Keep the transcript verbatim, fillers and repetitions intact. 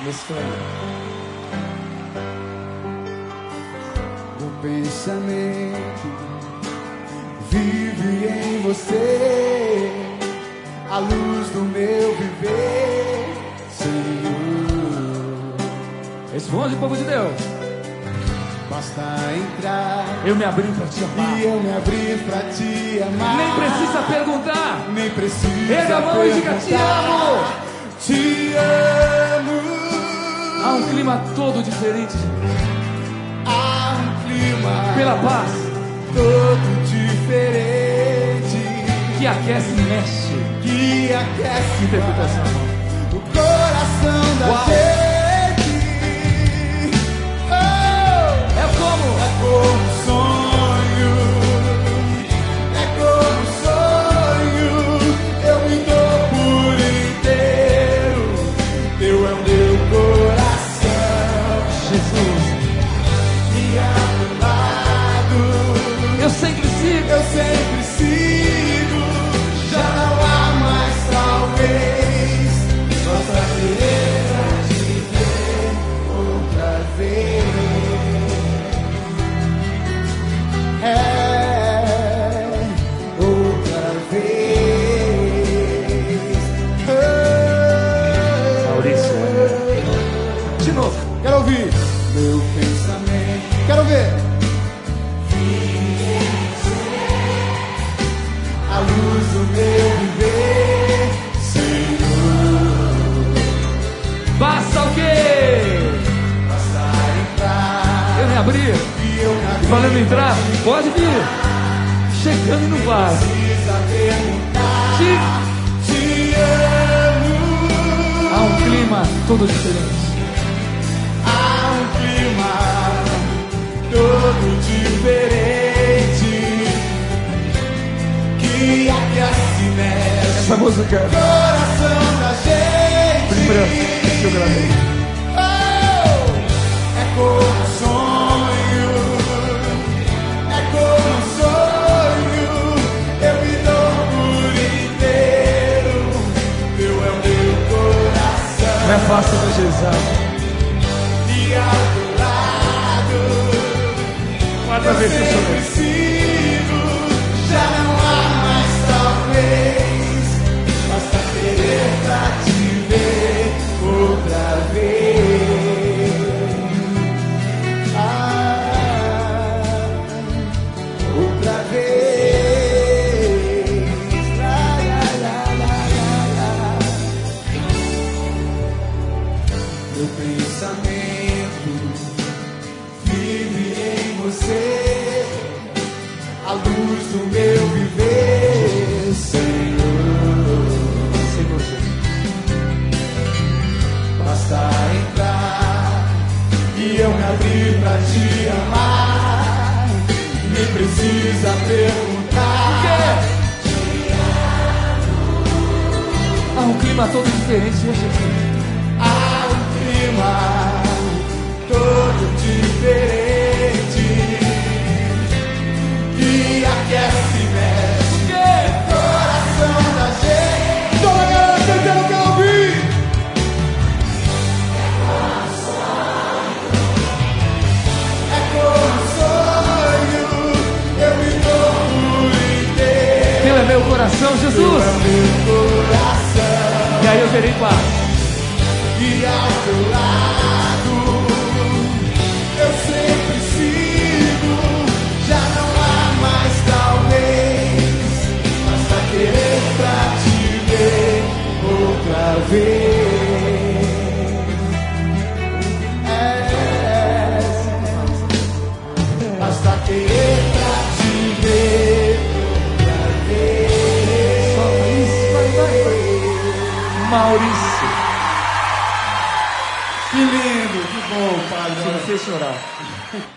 Mesclando. O pensamento vive em você, a luz do meu viver, Senhor. Responde, povo de Deus. Basta entrar, Eu me abri pra te amar. e eu me abri pra te amar. Nem precisa perguntar. Nem precisa Erga a mão e diga: te amo. Te amo. Há um clima todo diferente. Há um clima Pela paz todo diferente que aquece e mexe. que aquece Interpretação. o coração da Uau. gente. Oh, É como? é como um sonho, é como um sonho. Eu me dou por inteiro. Teu é o meu coração, Jesus. e ao meu lado Eu sempre sigo. eu sempre sigo. Já não há mais talvez. Basta querer pra te ver outra vez. É outra vez. Oh. Maurício. De novo. Quero ouvir meu pensamento. Quero ver a luz do meu viver, Senhor. Basta o quê? Basta entrar, Eu me abri. e eu me abri. Falando em entrar, pode vir. Chegando e não vai. Precisa perguntar. Te... Te amo. Há um clima todo diferente. Há um clima todo diferente que aquece e mexe Essa música. o coração da gente. Primeira que eu gravei. Oh, é como um sonho, é como um sonho. Eu me dou por inteiro. Teu é o meu coração. Não é fácil evangelizar. E ao teu lado Quarta eu vez que eu sempre chorei. sigo. Já não há mais talvez. Basta querer pra te ver outra vez. Ah, outra vez. Lá, lá, lá, lá, lá, lá. Meu pensamento vive em você, a luz do meu viver, Senhor. Senhor Jesus. Basta entrar e eu me abri pra te amar. Nem precisa perguntar. Há um clima todo diferente, né, Jesus? Há um clima todo diferente que aquece e mexe o coração da gente. Toda a galera cantando, quero ouvir. É como um sonho, eu me dou por inteiro. Teu é meu coração, Teu Jesus. é meu coração. E aí eu terei paz. E ao teu lado eu sempre sigo. Já não há mais talvez. Basta querer pra te ver outra vez. É. Basta querer pra te ver outra vez. Solta isso, vai, vai, vai. Maurício. Que lindo, que bom, Padre. Você me fez chorar.